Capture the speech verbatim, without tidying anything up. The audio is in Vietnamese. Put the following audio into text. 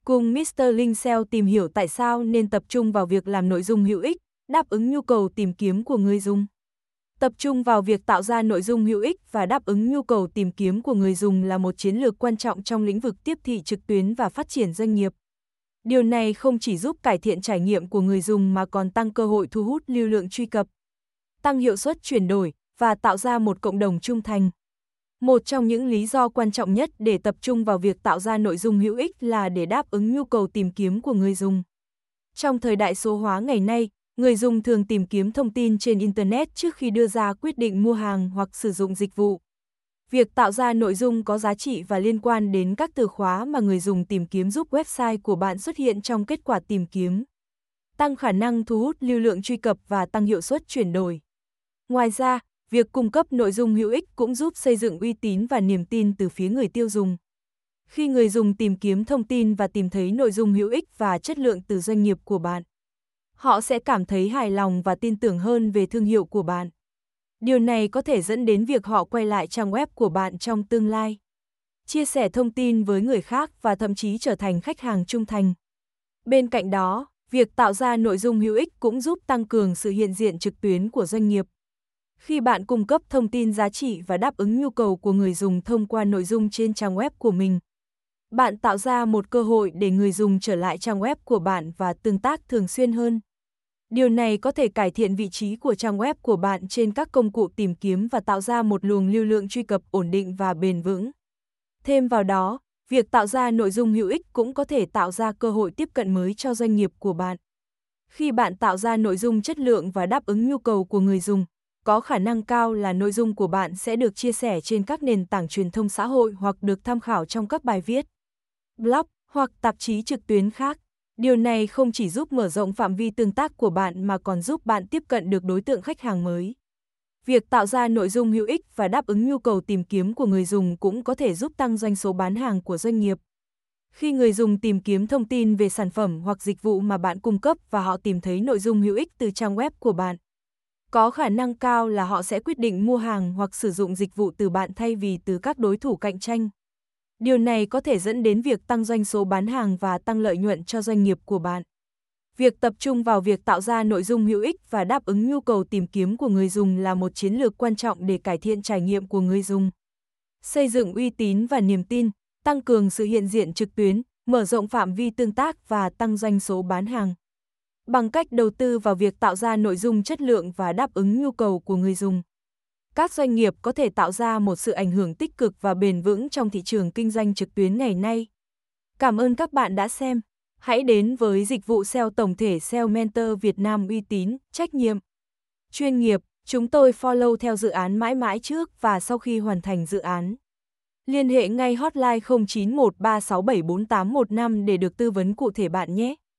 Cùng mít tơ Linh ét e o tìm hiểu tại sao nên tập trung vào việc làm nội dung hữu ích, đáp ứng nhu cầu tìm kiếm của người dùng. Tập trung vào việc tạo ra nội dung hữu ích và đáp ứng nhu cầu tìm kiếm của người dùng là một chiến lược quan trọng trong lĩnh vực tiếp thị trực tuyến và phát triển doanh nghiệp. Điều này không chỉ giúp cải thiện trải nghiệm của người dùng mà còn tăng cơ hội thu hút lưu lượng truy cập, tăng hiệu suất chuyển đổi và tạo ra một cộng đồng trung thành. Một trong những lý do quan trọng nhất để tập trung vào việc tạo ra nội dung hữu ích là để đáp ứng nhu cầu tìm kiếm của người dùng. Trong thời đại số hóa ngày nay, người dùng thường tìm kiếm thông tin trên Internet trước khi đưa ra quyết định mua hàng hoặc sử dụng dịch vụ. Việc tạo ra nội dung có giá trị và liên quan đến các từ khóa mà người dùng tìm kiếm giúp website của bạn xuất hiện trong kết quả tìm kiếm, tăng khả năng thu hút lưu lượng truy cập và tăng hiệu suất chuyển đổi. Ngoài ra, việc cung cấp nội dung hữu ích cũng giúp xây dựng uy tín và niềm tin từ phía người tiêu dùng. Khi người dùng tìm kiếm thông tin và tìm thấy nội dung hữu ích và chất lượng từ doanh nghiệp của bạn, họ sẽ cảm thấy hài lòng và tin tưởng hơn về thương hiệu của bạn. Điều này có thể dẫn đến việc họ quay lại trang web của bạn trong tương lai, chia sẻ thông tin với người khác và thậm chí trở thành khách hàng trung thành. Bên cạnh đó, việc tạo ra nội dung hữu ích cũng giúp tăng cường sự hiện diện trực tuyến của doanh nghiệp. Khi bạn cung cấp thông tin giá trị và đáp ứng nhu cầu của người dùng thông qua nội dung trên trang web của mình, bạn tạo ra một cơ hội để người dùng trở lại trang web của bạn và tương tác thường xuyên hơn. Điều này có thể cải thiện vị trí của trang web của bạn trên các công cụ tìm kiếm và tạo ra một luồng lưu lượng truy cập ổn định và bền vững. Thêm vào đó, việc tạo ra nội dung hữu ích cũng có thể tạo ra cơ hội tiếp cận mới cho doanh nghiệp của bạn. Khi bạn tạo ra nội dung chất lượng và đáp ứng nhu cầu của người dùng, có khả năng cao là nội dung của bạn sẽ được chia sẻ trên các nền tảng truyền thông xã hội hoặc được tham khảo trong các bài viết, blog hoặc tạp chí trực tuyến khác. Điều này không chỉ giúp mở rộng phạm vi tương tác của bạn mà còn giúp bạn tiếp cận được đối tượng khách hàng mới. Việc tạo ra nội dung hữu ích và đáp ứng nhu cầu tìm kiếm của người dùng cũng có thể giúp tăng doanh số bán hàng của doanh nghiệp. Khi người dùng tìm kiếm thông tin về sản phẩm hoặc dịch vụ mà bạn cung cấp và họ tìm thấy nội dung hữu ích từ trang web của bạn, có khả năng cao là họ sẽ quyết định mua hàng hoặc sử dụng dịch vụ từ bạn thay vì từ các đối thủ cạnh tranh. Điều này có thể dẫn đến việc tăng doanh số bán hàng và tăng lợi nhuận cho doanh nghiệp của bạn. Việc tập trung vào việc tạo ra nội dung hữu ích và đáp ứng nhu cầu tìm kiếm của người dùng là một chiến lược quan trọng để cải thiện trải nghiệm của người dùng, xây dựng uy tín và niềm tin, tăng cường sự hiện diện trực tuyến, mở rộng phạm vi tương tác và tăng doanh số bán hàng. Bằng cách đầu tư vào việc tạo ra nội dung chất lượng và đáp ứng nhu cầu của người dùng, các doanh nghiệp có thể tạo ra một sự ảnh hưởng tích cực và bền vững trong thị trường kinh doanh trực tuyến ngày nay. Cảm ơn các bạn đã xem. Hãy đến với dịch vụ ét e o tổng thể ét e o Mentor Việt Nam uy tín, trách nhiệm, chuyên nghiệp. Chúng tôi follow theo dự án mãi mãi trước và sau khi hoàn thành dự án. Liên hệ ngay hotline không chín một ba sáu bảy bốn tám một năm để được tư vấn cụ thể bạn nhé.